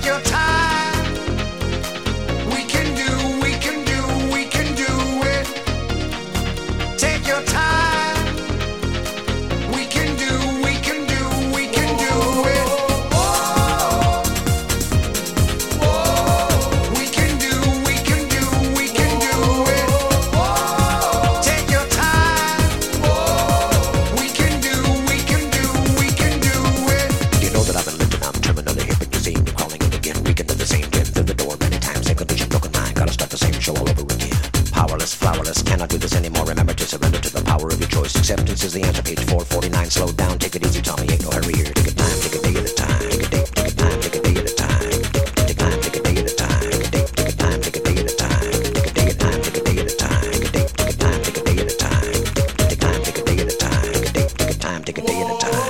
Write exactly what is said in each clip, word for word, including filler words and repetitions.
your time. We can do, we can do, we can do it. Take your time. We can do, we can do, we can do it. We can do, we can do, we can do it. Take your time. We can do, we can do, we can do it. You know that I've been living, I'm terminally hip and you see me calling it again. Weekend to the same gym, through the door many times. Same condition, broken mind, gotta start the same show all over again. Powerless, flowerless, cannot do this anymore. Remember to surrender to the power of your choice. Acceptance is the answer, page four forty-nine. Slow down, take it easy, Tommy, ain't no hurry here. Take a time, take a day at a time. Take a day, take a time, take a day at a time. Take a time, take a day at a time. Take a day, take a time, take a day at a time. Take a day at a time, take a day at a time. Take a day, take a time, take a day at a time. Take a time, take a day at a time. Take a day, take a time, take a day at a time.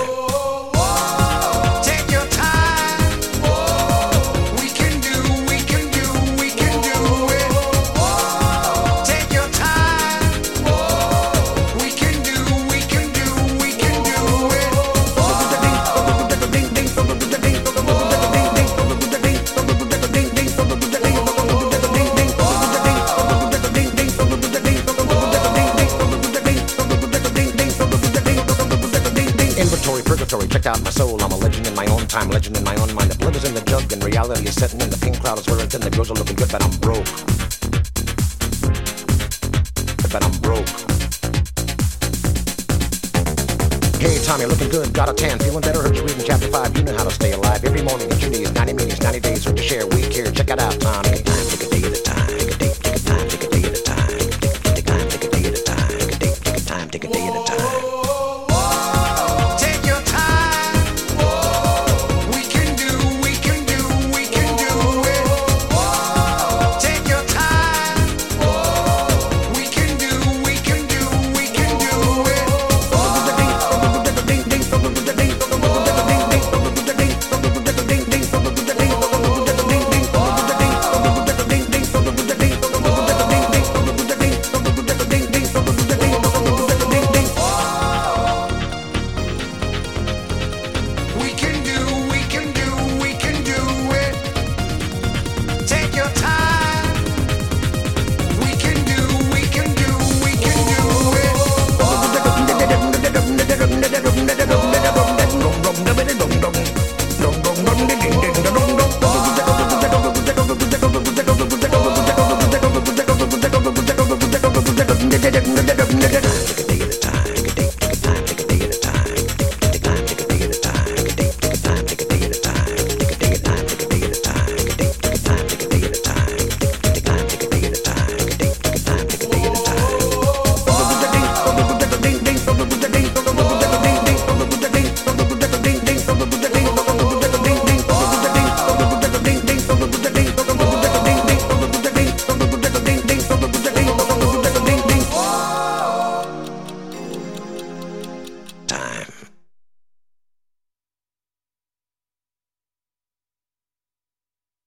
Take your time. We can do, we can do, we can do it. Take your time. We can do, we can do, we can do it. Inventory, purgatory, check out my soul. I'm a legend in my own time, legend in my own mind. The blood is in the jug and reality is setting in. The pink cloud is where it's in. The girls are looking good, but I'm broke. But I'm broke. Hey Tommy, looking good, got a tan, feeling better, heard you reading chapter five. You know how to stay alive every morning at your knees. ninety meetings, ninety days, hurt to share, we care. Check it out, Tommy.